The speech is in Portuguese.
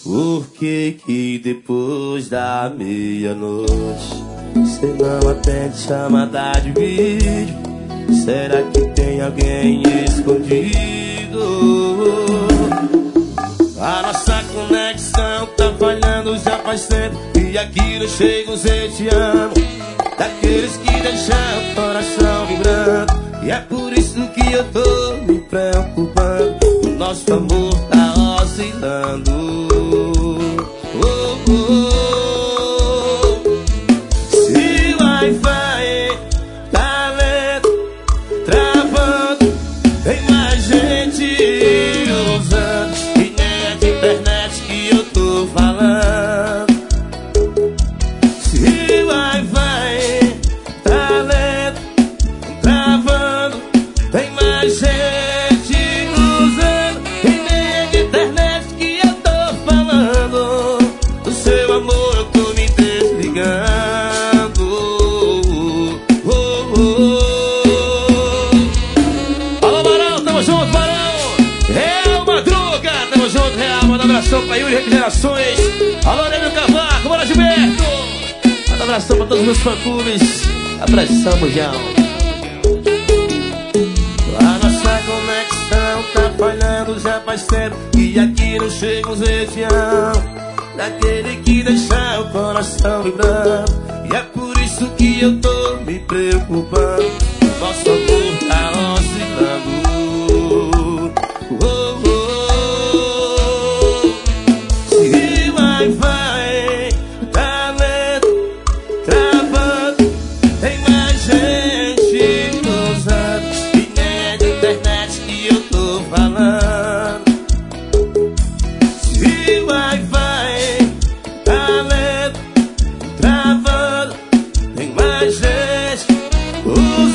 Por que depois da meia-noite cê não atende chamada de vídeo? Será que tem alguém escondido? A nossa conexão tá falhando já faz tempo, e aqui não chega os eu te amo, daqueles que deixam o coração vibrando. E é por isso que eu tô me preocupando, o nosso amor tá oscilando. Oh, oh. Se o Wi-Fi tá lento, travando, tem mais gente usando, e nem é de internet que eu tô falando. Se o Wi-Fi tá lento, travando, tem mais gente usando, e nem é de internet que eu tô falando. Do seu amor eu tô me desligando. Oh, oh, oh. Alô, Barão, tamo junto, Barão. Real Madruga, tamo junto, Real. Manda um abração pra Yuri Regenerações. Alô, Nélio Cavaco, bora, Gilberto. Manda um abração pra todos os meus fã-clubes. Abração, João. A nossa conexão tá falhando já faz tempo, e aqui não chega uns região, daquele que deixa o coração vibrando. E é por isso que eu tô me preocupando, nosso amor tá oscilando. Oh, oh, oh. Se o Wi-Fi tá lento, travando, tem mais gente usando, e nem é de internet que eu tô falando. Se o Wi-Fi tá lento, travando, tem mais gente usando.